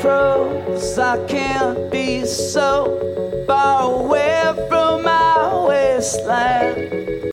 froze. I can't be so far away from my wasteland.